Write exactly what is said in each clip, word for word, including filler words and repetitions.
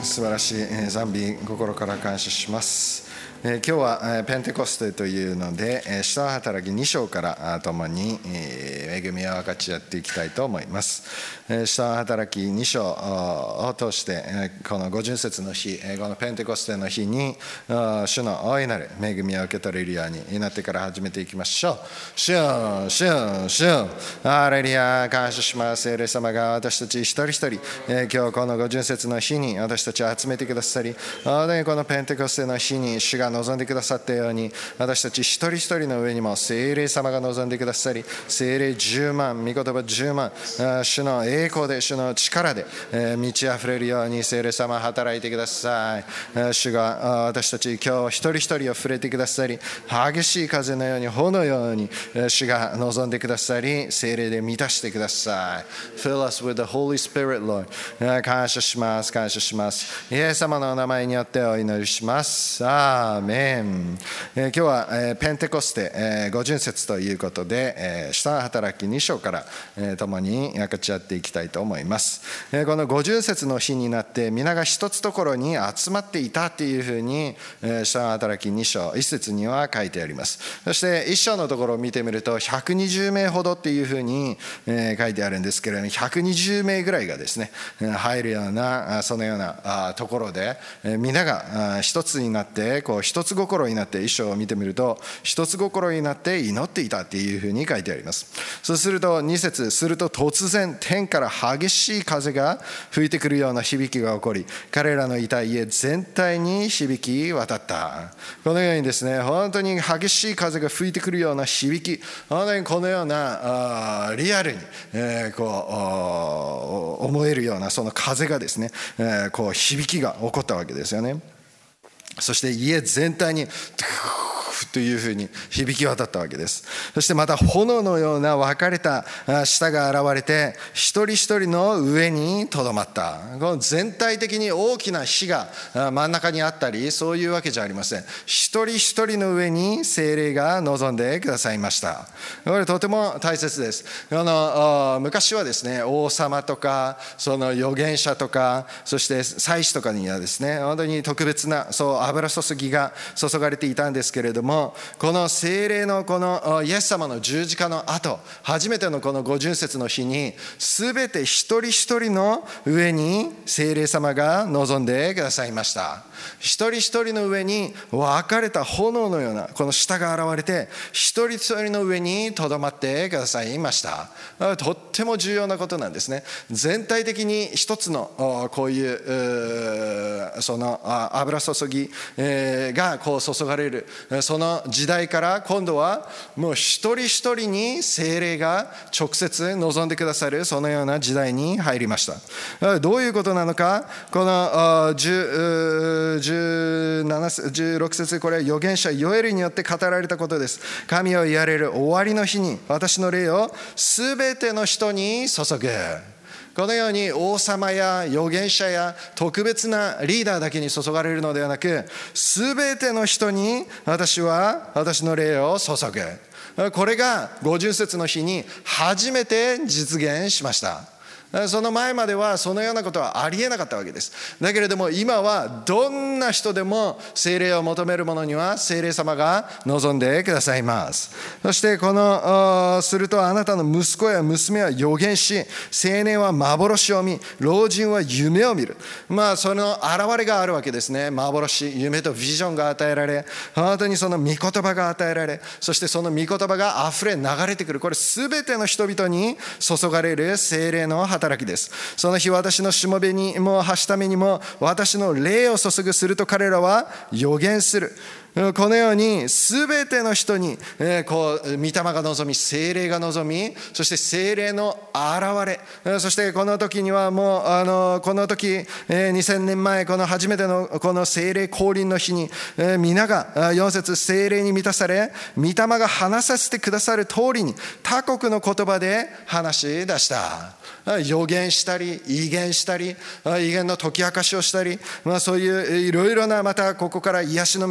素晴らしい賛美、心から感謝します。今日はペンテコステというので、使徒の働きに章から共に恵みを分かち合っていきたいと思います。使徒の働きに章を通して、この五旬節の日、このペンテコステの日に主の大いなる恵みを受け取れるように祈ってから始めていきましょう。主よ、主よ、主よ、ハレルヤ、感謝します。聖霊様が私たち一人一人、今日この五旬節の日に私たちを集めてくださり、このペンテコステの日に主が望んでくださったように、私たち一人一人の上にも聖霊様が望んでくださり、聖霊じゅうまん、御言葉じゅうまん、主の栄光で、主の力で満ち溢れるように聖霊様働いてください。主が私たち今日一人一人を触れてくださり、激しい風のように、炎のように主が望んでくださり、聖霊で満たしてください。Fill us with the Holy Spirit, Lord。感謝します、感謝します。イエス様のお名前によってお祈りします。アーメン。えー、今日は、えー、ペンテコステ、えー、五旬節ということで、えー、使徒の働きに章から、えー、共に分かち合っていきたいと思います。えー、この五旬節の日になって皆が一つところに集まっていたというふうに、えー、使徒の働きに章一節には書いてあります。そして一章のところを見てみるとひゃくにじゅうめいほどっていうふうに、えー、書いてあるんですけれども、ひゃくにじゅうめいぐらいがですね入るようなそのようなところで、皆が一つになってこう一つ心になって、一章を見てみると一つ心になって祈っていたっていうふうに書いてあります。そうするとに節、すると突然天から激しい風が吹いてくるような響きが起こり、彼らのいた家全体に響き渡った。このようにですね、本当に激しい風が吹いてくるような響き、本当にこのようなあリアルに、えー、こう思えるようなその風がですね、えー、こう響きが起こったわけですよね。そして家全体にというふうに響き渡ったわけです。そしてまた炎のような分かれた舌が現れて一人一人の上にとどまった。この全体的に大きな火が真ん中にあったり、そういうわけじゃありません。一人一人の上に聖霊が望んでくださいました。これとても大切です。あの昔はですね、王様とかその預言者とか、そして祭司とかにはですね、本当に特別なそう油注ぎが注がれていたんですけれども、この聖霊のこのイエス様の十字架の後、初めてのこの五旬節の日に、すべて一人一人の上に聖霊様が望んでくださいました。一人一人の上に分かれた炎のようなこの舌が現れて、一人一人の上にとどまってくださいました。とっても重要なことなんですね。全体的に一つのこういうその油注ぎがこう注がれるその時代から、今度はもう一人一人に聖霊が直接望んでくださる、そのような時代に入りました。どういうことなのか、このじゅうなな、じゅうろく節、これは預言者ヨエルによって語られたことです。神を言われる終わりの日に私の霊をすべての人に注ぐ。このように王様や預言者や特別なリーダーだけに注がれるのではなく、すべての人に私は私の霊を注ぐ。これが五旬節の日に初めて実現しました。その前まではそのようなことはありえなかったわけです。だけれども今はどんな人でも聖霊を求める者には聖霊様が望んでくださいます。そしてこのするとあなたの息子や娘は預言し、青年は幻を見、老人は夢を見る。まあその現れがあるわけですね。幻、夢とビジョンが与えられ、本当にその御言葉が与えられ、そしてその御言葉があふれ流れてくる。これすべての人々に注がれる聖霊の働きです。その日私のしもべにもはしためにも私の霊を注ぐ。すると彼らは預言する。このように全ての人に、えー、こう御霊が望み、聖霊が望み、そして聖霊の現れ、そしてこの時にはもうあのこの時、えー、にせんねんまえ、この初めてのこの聖霊降臨の日に、えー、皆がよん節、聖霊に満たされ、御霊が話させてくださる通りに他国の言葉で話し出した。予言したり異言したり異言の解き明かしをしたり、まあ、そういういろいろな、またここから癒しの御業や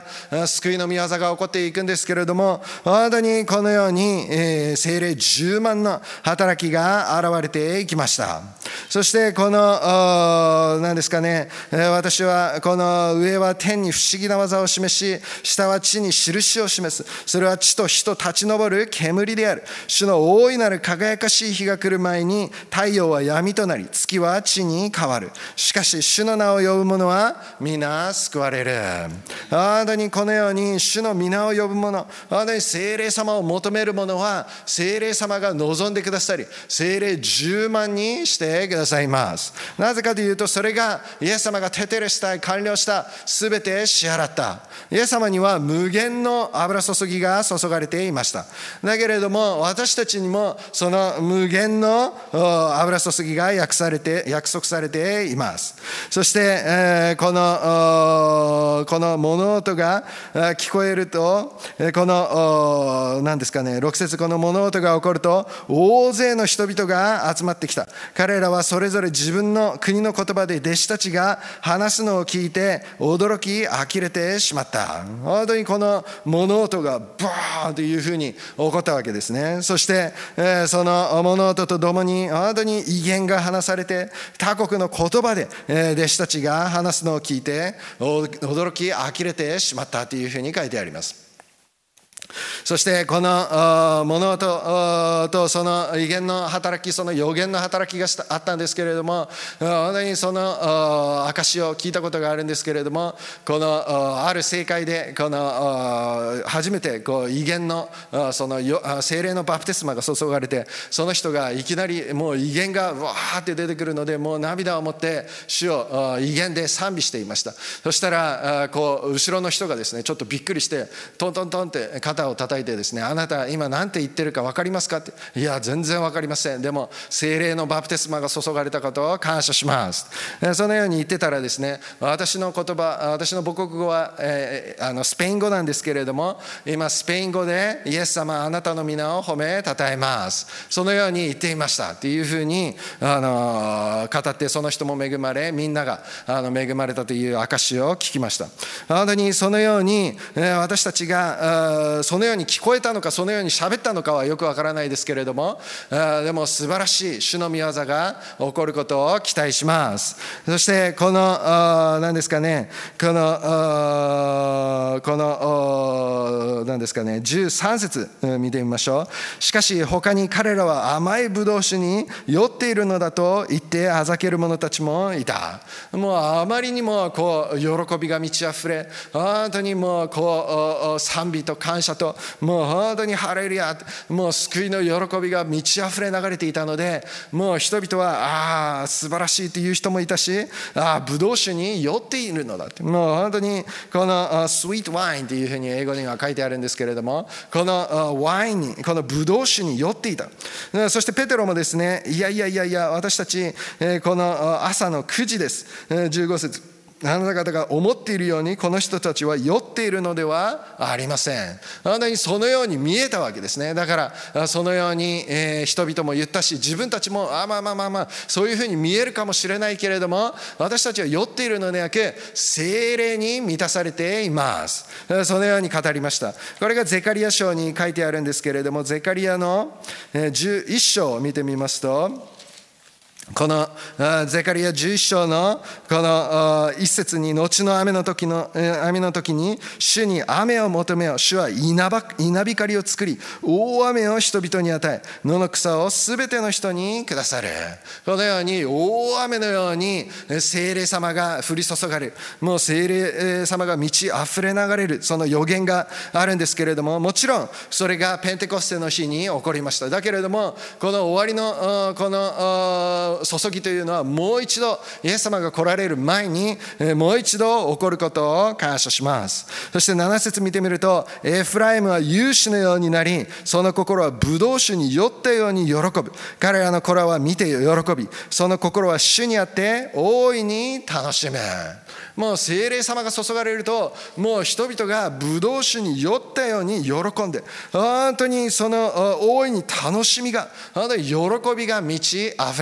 や救いの御業が起こっていくんですけれども、本当にこのように聖霊じゅうまんの働きが現れていきました。そしてこの何ですかね、私はこの上は天に不思議な技を示し、下は地に印を示す。それは地と火と立ち上る煙である。主の大いなる輝かしい日が来る前に、太陽は闇となり、月は地に変わる。しかし主の名を呼ぶ者は皆救われる。本当にこのように主の皆を呼ぶ者、本当に聖霊様を求める者は聖霊様が望んでくださり、聖霊じゅうまんにしてくださいます。なぜかというと、それがイエス様がテテレスタイ完了した、すべて支払った。イエス様には無限の油注ぎが注がれていました。だけれども私たちにもその無限の油注ぎが約されて約束されています。そして、えー、このこの物音が聞こえると、この何ですかね、ろく節、この物音が起こると大勢の人々が集まってきた。彼らはそれぞれ自分の国の言葉で弟子たちが話すのを聞いて驚き呆れてしまった。本当にこの物音がバーンというふうに起こったわけですね。そして、えー、その物音とともに本当に異言が話されて、他国の言葉で、えー、弟子たちが話すのを聞いて驚き呆れてしまったというふうに書いてあります。そしてこの物音とその異言の働き、その予言の働きがあったんですけれども、本当にその証を聞いたことがあるんですけれども、このある聖会でこの初めてこう異言のその聖霊のバプテスマが注がれて、その人がいきなりもう異言がわーって出てくるので、もう涙を持って主を異言で賛美していました。そしたらこう後ろの人がですね、ちょっとびっくりしてトントントンって肩を叩いてですね、あなた今何て言ってるか分かりますかって。いや全然分かりません。でも聖霊のバプテスマが注がれたことを感謝します。そのように言ってたらですね、私の言葉、私の母国語は、えー、あのスペイン語なんですけれども、今スペイン語でイエス様あなたの皆を褒めたたえます、そのように言っていましたっていうふうにあの語って、その人も恵まれ、みんながあの恵まれたという証を聞きました。本当にそのように私たちがそのように聞こえたのか、そのように喋ったのかはよくわからないですけれども、でも素晴らしい主の御業が起こることを期待します。そしてこの何ですかね、このこの何ですかね、じゅうさん節見てみましょう。しかし他に彼らは甘いブドウ酒に酔っているのだと言ってあざける者たちもいた。もうあまりにもこう喜びが満ち溢れ、本当にもうこう賛美と感謝と、もう本当にハレルヤ、もう救いの喜びが満ち溢れ流れていたので、もう人々はああ素晴らしいという人もいたし、ああブドウ酒に酔っているのだって、もう本当にこのスイートワインというふうに英語には書いてあるんですけれども、このワインに、このブドウ酒に酔っていた。そしてペテロもですね、いやいやいやいや、私たちこの朝のくじです、じゅうご節、あなた方が思っているようにこの人たちは酔っているのではありません。あなたにそのように見えたわけですね。だからそのように、えー、人々も言ったし、自分たちもあまあまあまあまあそういうふうに見えるかもしれないけれども、私たちは酔っているのではなく聖霊に満たされています。そのように語りました。これがゼカリヤ書に書いてあるんですけれども、ゼカリヤのじゅういち章を見てみますと、このゼカリヤじゅういち章のこの一節に、後の雨の時の雨の時に主に雨を求めよ、主は稲光を作り大雨を人々に与え、野の草をすべての人にくださる。このように大雨のように聖霊様が降り注がれる、もう聖霊様が満ち溢れ流れる、その予言があるんですけれども、もちろんそれがペンテコステの日に起こりました。だけれどもこの終わりのこの注ぎというのは、もう一度イエス様が来られる前にもう一度起こることを感謝します。そしてなな節見てみると、エフライムは勇士のようになり、その心はブドウ酒に酔ったように喜ぶ。彼らの子らは見て喜び、その心は主にあって大いに楽しむ。もう聖霊様が注がれると、もう人々がブドウ酒に酔ったように喜んで、本当にその大いに楽しみが、本当に喜びが満ち溢れます。 。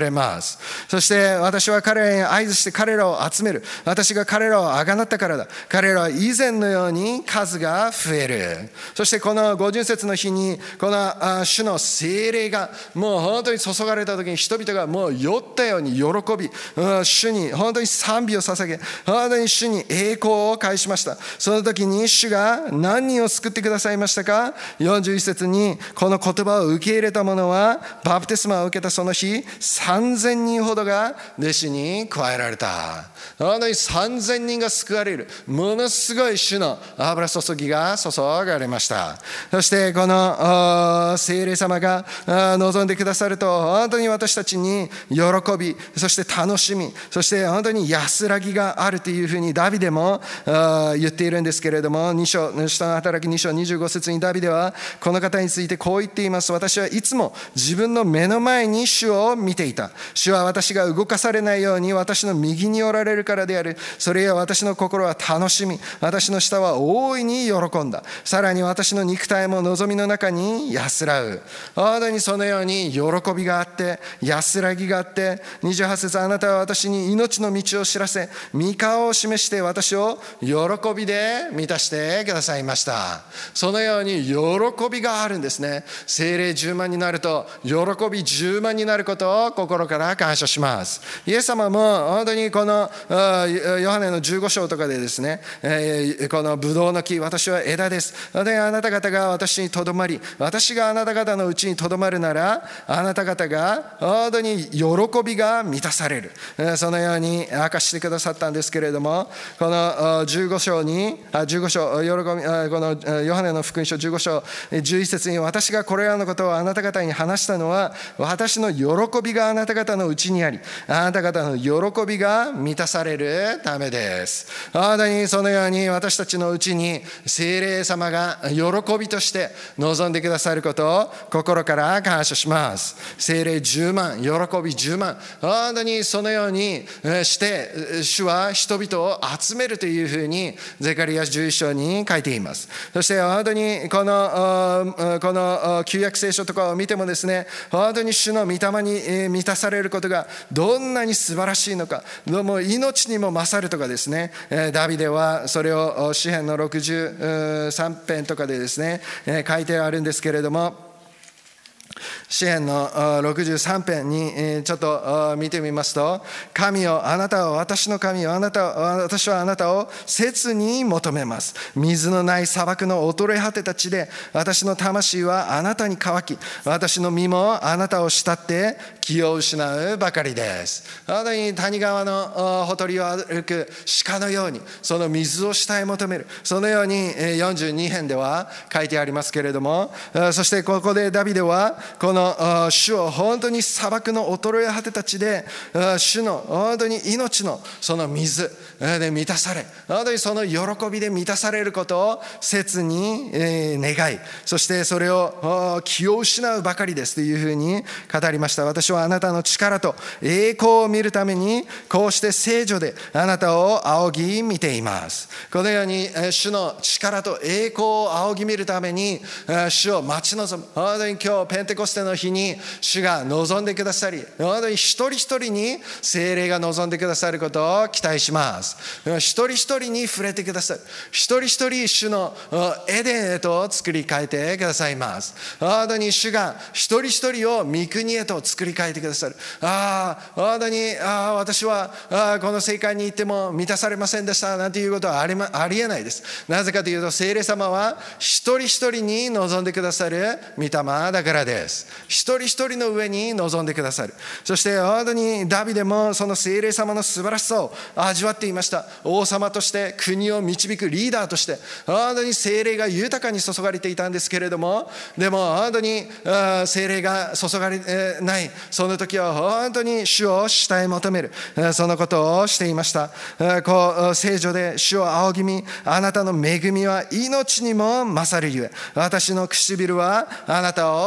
そして私は彼らに合図して彼らを集める。私が彼らをあがなったからだ。彼らは以前のように数が増える。そしてこのごじゅっ節の日にこの主の聖霊がもう本当に注がれた時に人々がもう酔ったように喜び、主に本当に賛美を捧げ、本当に主に栄光を返しました。その時に主が何人を救ってくださいましたか。よんじゅういち節にこの言葉を受け入れた者はバプテスマを受けたその日さんぜんにんほどが弟子に加えられた。本当にさんぜんにんが救われる、ものすごい主の油注ぎが注がれました。そしてこの聖霊様が望んでくださると本当に私たちに喜び、そして楽しみ、そして本当に安らぎがあるというふうにダビデも言っているんですけれども、に章、使徒の働きに章にじゅうご節にダビデはこの方についてこう言っています。私はいつも自分の目の前に主を見ていた。主は私が動かされないように私の右におられるからである。それや私の心は楽しみ、私の舌は大いに喜んだ。さらに私の肉体も望みの中に安らう。本当にそのように喜びがあって安らぎがあって、にじゅうはち節、あなたは私に命の道を知らせ、御顔を示して私を喜びで満たしてくださいました。そのように喜びがあるんですね。聖霊じゅうまんになると喜びじゅうまんになることを心から感謝します。イエス様も本当にこのヨハネのじゅうご章とかでですね、このブドウの木、私は枝です。あなた方が私にとどまり、私があなた方のうちにとどまるなら、あなた方が本当に喜びが満たされる。そのように明かしてくださったんですけれども、このじゅうご章に、じゅうご章、喜び、このヨハネの福音書じゅうご章じゅういち節に、私がこれらのことをあなた方に話したのは、私の喜びがあなた方のうちにあり、あなた方の喜びが満たされるためです。本当にそのように私たちのうちに聖霊様が喜びとして望んでくださることを心から感謝します。聖霊じゅうまん、喜びじゅうまん、本当にそのようにして主は人々を集めるというふうにゼカリアじゅういち章に書いています。そして本当にこのこの旧約聖書とかを見てもですね、本当に主の御霊に満たされることがどんなに素晴らしいのか、もう命にも勝るとかですね、ダビデはそれを詩編のろくじゅうさん編とかでですね書いてあるんですけれども、詩編のろくじゅうさん編にちょっと見てみますと、神よ、あなたは私の神よ、あなた私はあなたを切に求めます。水のない砂漠の衰え果てた地で私の魂はあなたに乾き、私の身もあなたを慕って気を失うばかりです。本当に谷川のほとりを歩く鹿のようにその水を慕い求める、そのようによんじゅうに編では書いてありますけれども、そしてここでダビデはこの主を本当に砂漠の衰え果てた地で主の本当に命のその水で満たされ、本当にその喜びで満たされることを切に願い、そしてそれを気を失うばかりですというふうに語りました。私はあなたの力と栄光を見るためにこうして聖女であなたを仰ぎ見ています。このように主の力と栄光を仰ぎ見るために主を待ち望む、本当に今日ペンテコステの日に主が望んでくださり、本当に一人一人に聖霊が望んでくださることを期待します。一人一人に触れてくださる、一人一人主のエデンへと作り変えてくださいます。本当に主が一人一人を御国へと作り変えてくださる。ああ、本当にああ私はあこの聖会に行っても満たされませんでしたなんていうことはあり、ま、ありえないです。なぜかというと聖霊様は一人一人に望んでくださる御霊だからです。一人一人の上に臨んでくださる。そして本当にダビデもその聖霊様の素晴らしさを味わっていました。王様として国を導くリーダーとして本当に聖霊が豊かに注がれていたんですけれども、でも本当に聖霊が注がれないその時は本当に主を慕い求める、そのことをしていました。こう聖女で主を仰ぎ見、あなたの恵みは命にも勝るゆえ、私の唇はあなたを賛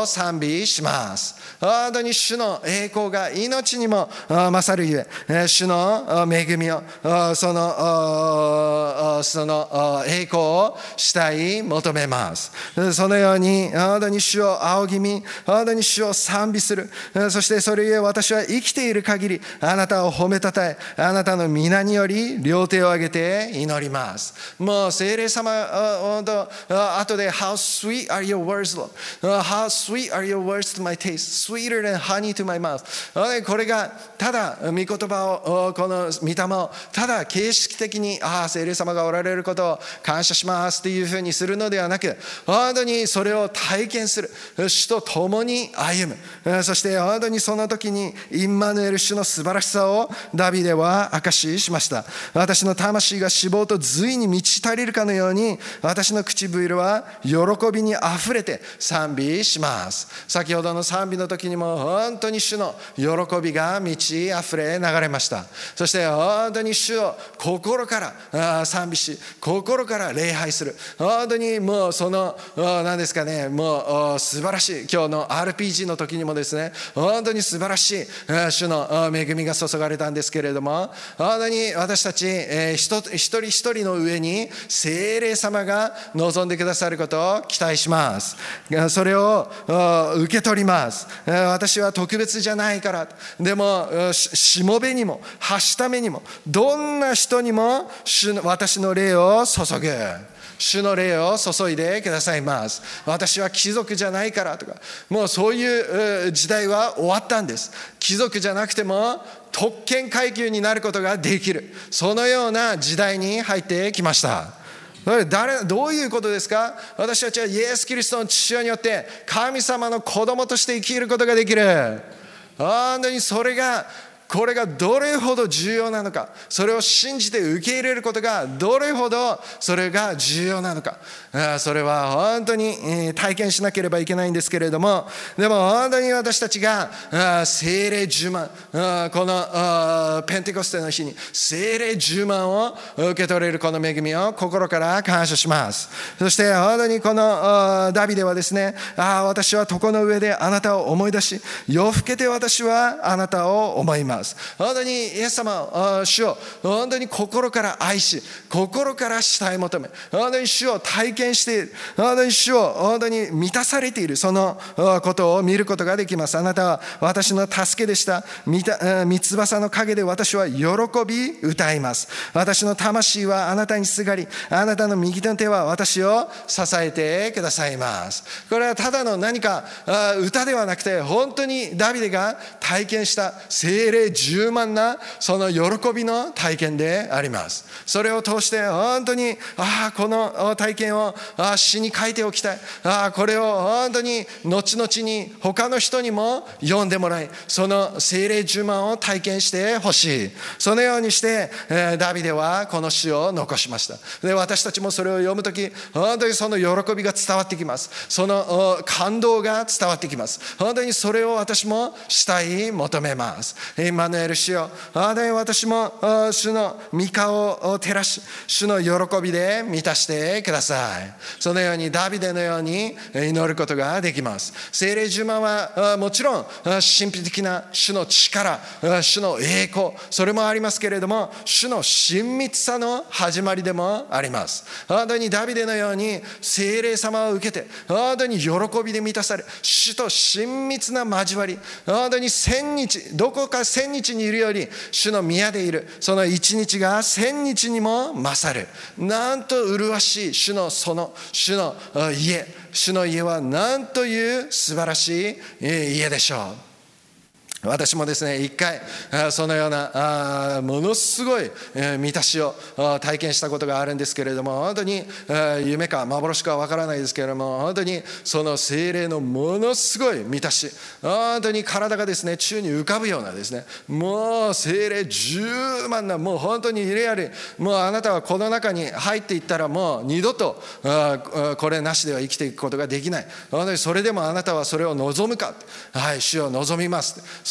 美します。本当に主の栄光が命にも勝るゆえ、主の恵みを、そのその栄光をしたい求めます。そのように本当に主を仰ぎ見、本当に主を賛美する。そしてそれゆえ私は生きている限りあなたを褒めたたえ、あなたの皆により両手を上げて祈ります。もう聖霊様、本当後で How sweet are your words, Lord. How sweet are your words to my taste, sweeter than honey to my mouth. これがただ御言葉を、この御霊をただ形式的に、ああ聖霊様がおられることを感謝しますというふうにするのではなく、本当にそれを体験する、主と共に歩む。そして本当にその時にインマヌエル主の素晴らしさをダビデは証ししました。私の魂が脂肪と髄に満ち足りるかのように、私の唇は喜びにあふれて賛美します。先ほどの賛美の時にも本当に主の喜びが満ちあふれ流れました。そして本当に主を心から賛美し、心から礼拝する。本当にもうその何ですかね、もう素晴らしい、今日の アールピージー の時にもですね、本当に素晴らしい主の恵みが注がれたんですけれども、本当に私たち一人一人の上に聖霊様が望んでくださることを期待します。それを受け取ります。私は特別じゃないから。でもしもべにもはしためにもどんな人にも私の霊を注ぐ。主の霊を注いでくださいます。私は貴族じゃないからとか、もうそういう時代は終わったんです。貴族じゃなくても特権階級になることができる、そのような時代に入ってきました。誰どういうことですか？私たちはイエス・キリストの父親によって神様の子供として生きることができる。本当にそれがこれがどれほど重要なのか、それを信じて受け入れることがどれほどそれが重要なのか、それは本当に体験しなければいけないんですけれども、でも本当に私たちが聖霊じゅうまん、このペンテコステの日に聖霊じゅうまんを受け取れるこの恵みを心から感謝します。そして本当にこのダビデはですね、ああ私は床の上であなたを思い出し、夜更けて私はあなたを思います。本当にイエス様、主を本当に心から愛し、心から慕い求め、本当に主を体験している、本当に主を本当に満たされている、そのことを見ることができます。あなたは私の助けでした。三翼の陰で私は喜び歌います。私の魂はあなたにすがり、あなたの右の手は私を支えてくださいます。これはただの何か歌ではなくて、本当にダビデが体験した聖霊じゅうまんなその喜びの体験であります。それを通して本当にああこの体験をあ詩に書いておきたい、ああこれを本当に後々に他の人にも読んでもらい、その聖霊じゅうまんを体験してほしい。そのようにして、えー、ダビデはこの詩を残しました。で私たちもそれを読むとき本当にその喜びが伝わってきます。その感動が伝わってきます。本当にそれを私もしたい求めます。インマヌエル主よ、私も主の御顔を照らし、主の喜びで満たしてください。そのようにダビデのように祈ることができます。聖霊じゅうまんはもちろん神秘的な主の力、主の栄光、それもありますけれども、主の親密さの始まりでもあります。本当にダビデのように聖霊様を受けて本当に喜びで満たされ、主と親密な交わり、本当に千日、どこか千日にいるより主の宮でいるその一日が千日にも勝る。なんと麗しい主のその主の家、主の家はなんという素晴らしい家でしょう。私もですね、一回そのようなものすごい満たしを体験したことがあるんですけれども、本当に夢か幻かわからないですけれども、本当にその聖霊のものすごい満たし、本当に体がですね宙に浮かぶようなですね、もう聖霊じゅうまんな、もう本当にリアル、もうあなたはこの中に入っていったらもう二度とこれなしでは生きていくことができない。本当にそれでもあなたはそれを望むか、はい、主を望みます。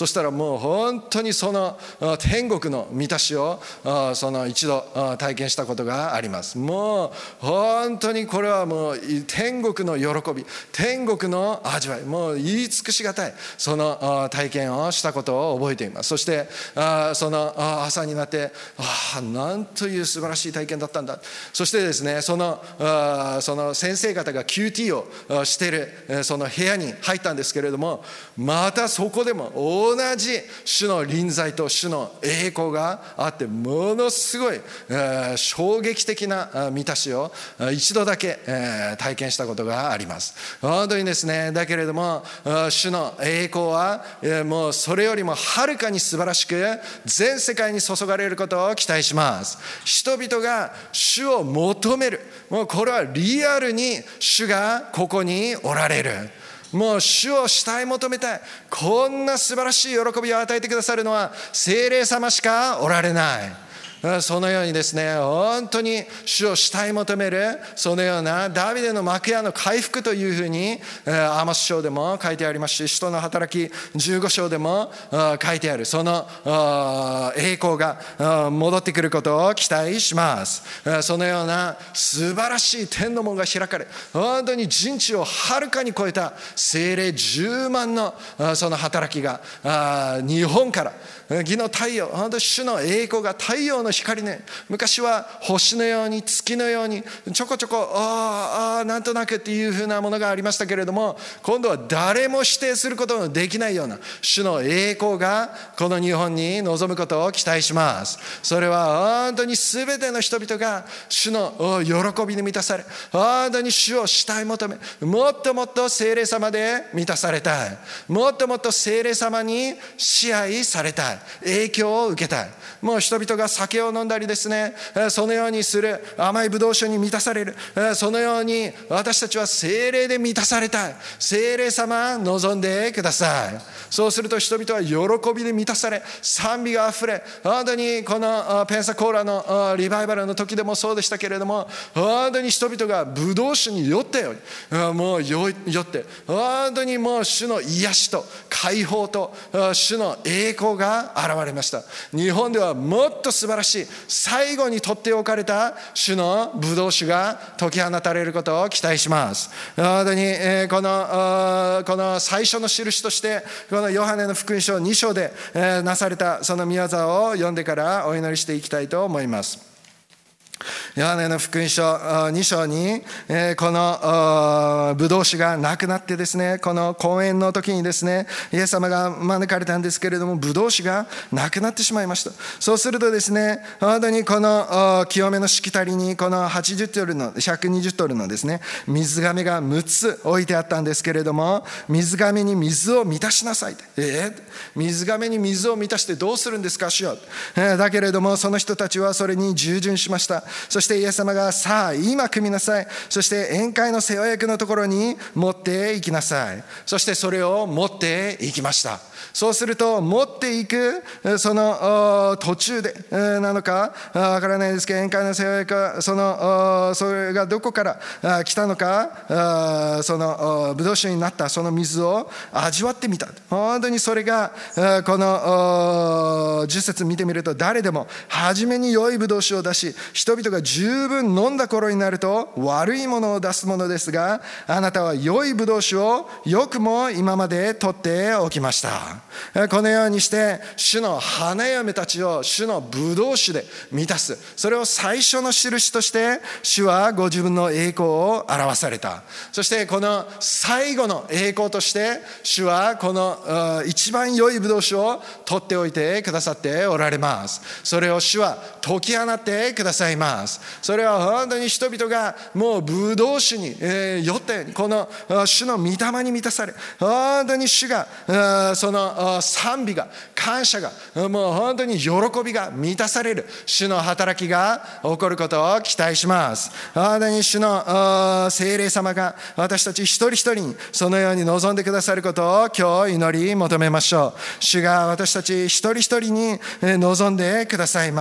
そしたらもう本当にその天国の満たしをその一度体験したことがあります。もう本当にこれはもう天国の喜び、天国の味わい、もう言い尽くしがたいその体験をしたことを覚えています。そしてその朝になって、ああなんという素晴らしい体験だったんだ。そしてですね、そのその先生方が キューティー をしているその部屋に入ったんですけれども、またそこでも同じ主の臨在と主の栄光があって、ものすごい衝撃的な満たしを一度だけ体験したことがあります。本当にですね、だけれども主の栄光はもうそれよりもはるかに素晴らしく全世界に注がれることを期待します。人々が主を求める、もうこれはリアルに主がここにおられる。もう主を慕い求めたい、こんな素晴らしい喜びを与えてくださるのは聖霊様しかおられない。そのようにですね、本当に主を慕い求めるそのようなダビデの幕屋の回復というふうにアーモス書でも書いてありますし、使徒の働きじゅうご章でも書いてあるその栄光が戻ってくることを期待します。そのような素晴らしい天の門が開かれ、本当に人知をはるかに超えた聖霊じゅうまんのその働きが日本から義の太陽、本当に主の栄光が太陽の光ね、昔は星のように月のようにちょこちょこああなんとなくっていう風なものがありましたけれども、今度は誰も否定することのできないような主の栄光がこの日本に臨むことを期待します。それは本当に全ての人々が主の喜びに満たされ、本当に主を慕い求め、もっともっと聖霊様で満たされたい、もっともっと聖霊様に支配されたい、影響を受けたい。もう人々が酒を飲んだりですね、そのようにする甘いブドウ酒に満たされる、そのように私たちは聖霊で満たされたい。聖霊様望んでください。そうすると人々は喜びで満たされ、賛美があふれ、本当にこのペンサコーラのリバイバルの時でもそうでしたけれども、本当に人々がブドウ酒に酔ったようにもう酔って本当にもう主の癒しと解放と主の栄光が現れました。日本ではもっと素晴らしい最後に取っておかれた主のブドウ酒が解き放たれることを期待します。本当にこのこの最初の印としてこのヨハネの福音書に章でなされたその御業を読んでからお祈りしていきたいと思います。ヨハネの福音書に章にこのブドウ酒がなくなってですね、この公演の時にですね、イエス様が招かれたんですけれども、ブドウ酒がなくなってしまいました。そうするとですね、本当にこの清めのしきたりにこのはちじゅうトルのひゃくにじゅうトルのですね水がめがむっつ置いてあったんですけれども、水がめに水を満たしなさい。えー、水がめに水を満たしてどうするんですか主よ。だけれどもその人たちはそれに従順しました。そしてイエス様がさあ今組みなさい、そして宴会の世話役のところに持っていきなさい。そしてそれを持っていきました。そうすると持っていくその途中でなのかわからないですけど、宴会の世話役はそのそれがどこから来たのか、そのブドウ酒になったその水を味わってみた。本当にそれがこのじゅっ節見てみると、誰でも初めに良いブドウ酒を出し人々が十分飲んだ頃になると悪いものを出すものですが、あなたは良いブドウ酒をよくも今まで取っておきました。このようにして主の花嫁たちを主のブドウ酒で満たす、それを最初の印として主はご自分の栄光を表された。そしてこの最後の栄光として主はこの一番良いブドウ酒を取っておいてくださっておられます。それを主は解き放ってくださいます。それは本当に人々がもうブドウ酒に酔ったように、この主の御霊に満たされ、本当に主がその賛美が感謝がもう本当に喜びが満たされる主の働きが起こることを期待します。本当に主の聖霊様が私たち一人一人にそのように望んでくださることを今日祈り求めましょう。主が私たち一人一人に望んでくださいます。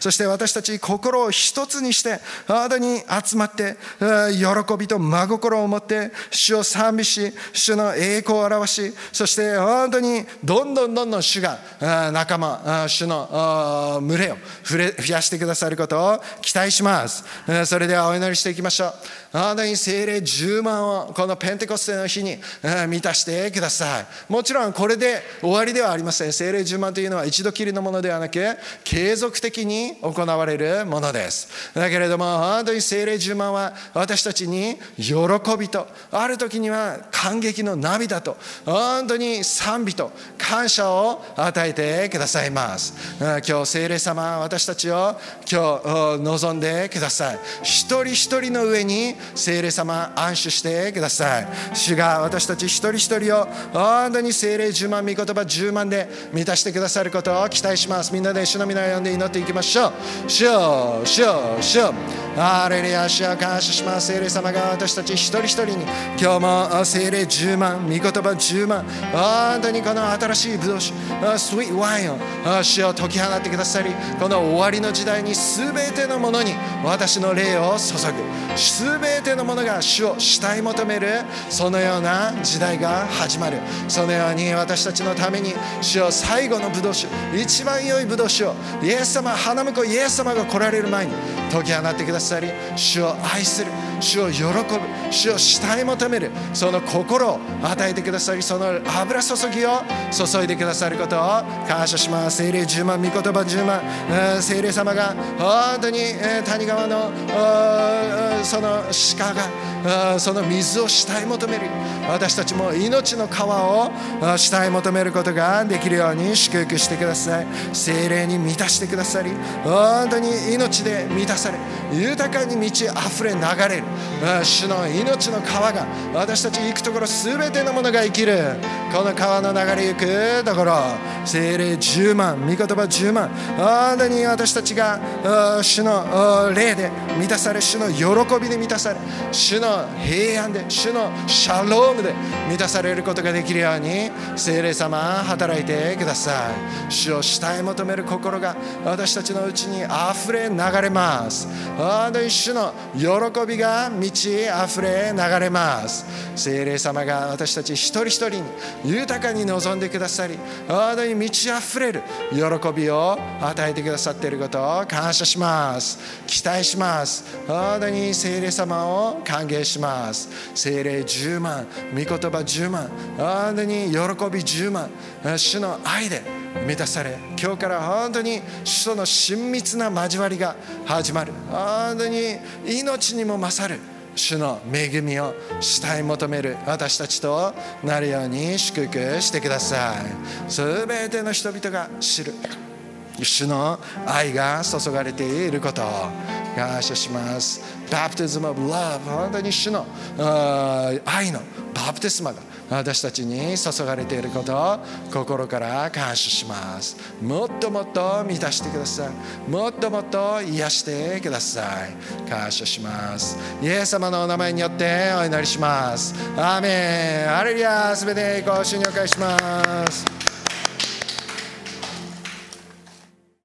そして私たち心を一つにして本当に集まって喜びと真心を持って主を賛美し、主の栄光を表し、そして本当にどんどんどんどん主が仲間、主の群れを増やしてくださることを期待します。それではお祈りしていきましょう。本当に聖霊じゅうまんをこのペンテコステの日に満たしてください。もちろんこれで終わりではありません。聖霊じゅうまんというのは一度きりのものではなく、継続的に行われるものです。だけれども本当に聖霊じゅうまんは私たちに喜びと、ある時には感激の涙と、本当に賛美と感謝を与えてくださいます。今日聖霊様、私たちを今日望んでください。一人一人の上に聖霊様安守してください。主が私たち一人一人を本当に聖霊じゅうまん、御言葉じゅうまんで満たしてくださることを期待します。みんなで主の皆を呼んで祈っていきましょう。主よ、主よ、主よ、ハレルヤ、主を感謝します。聖霊様が私たち一人一人に今日も聖霊じゅうまん、御言葉じゅうまん、本当にこの新しいブドウ酒、スイートワインを主を解き放ってくださり、この終わりの時代に全てのものに私の霊を注ぐ、全てのものが主を慕い求める、そのような時代が始まる。そのように私たちのために主を最後のブドウ酒、一番良いブドウ酒をイエス様、花婿イエス様が来られる前に解き放ってくださり、主を愛する、主を喜ぶ、主を慕い求める、その心を与えてくださり、その油注ぎを注いでくださることを感謝します。聖霊じゅうまん、御言葉じゅうまん、聖霊様が本当に谷川のその鹿がその水を慕い求める、私たちも命の川を慕い求めることができるように祝福してください。聖霊に満たしてくださり、本当に命で満たされ、豊かに満ち溢れ流れる主の命の川が私たち行くところ、全てのものが生きるこの川の流れ行くところ、聖霊じゅうまん、御言葉じゅうまん、本当に私たちが主の霊で満たされ、主の喜びで満たされ、主の平安で、主のシャロームで満たされることができるように聖霊様働いてください。主を慕い求める心が私たちのうちにあふれ流れます。本当に主の喜びが満ち溢れ流れます。聖霊様が私たち一人一人に豊かに望んでくださり、本当に満ち溢れる喜びを与えてくださっていることを感謝します。期待します。本当に聖霊様を歓迎します。聖霊じゅうまん、御言葉じゅうまん、本当に喜びじゅうまん、主の愛で満たされ、今日から本当に主との親密な交わりが始まる。本当に命にも勝る主の恵みを慕い求める私たちとなるように祝福してください。すべての人々が知る主の愛が注がれていることを感謝します。バプテスム・オブ・ラブ、本当に主の愛のバプテスマが私たちに注がれていることを心から感謝します。もっともっと満たしてください。もっともっと癒してください。感謝します。イエス様のお名前によってお祈りします。アーメン。ハレルヤ。すべてご主にお返しします。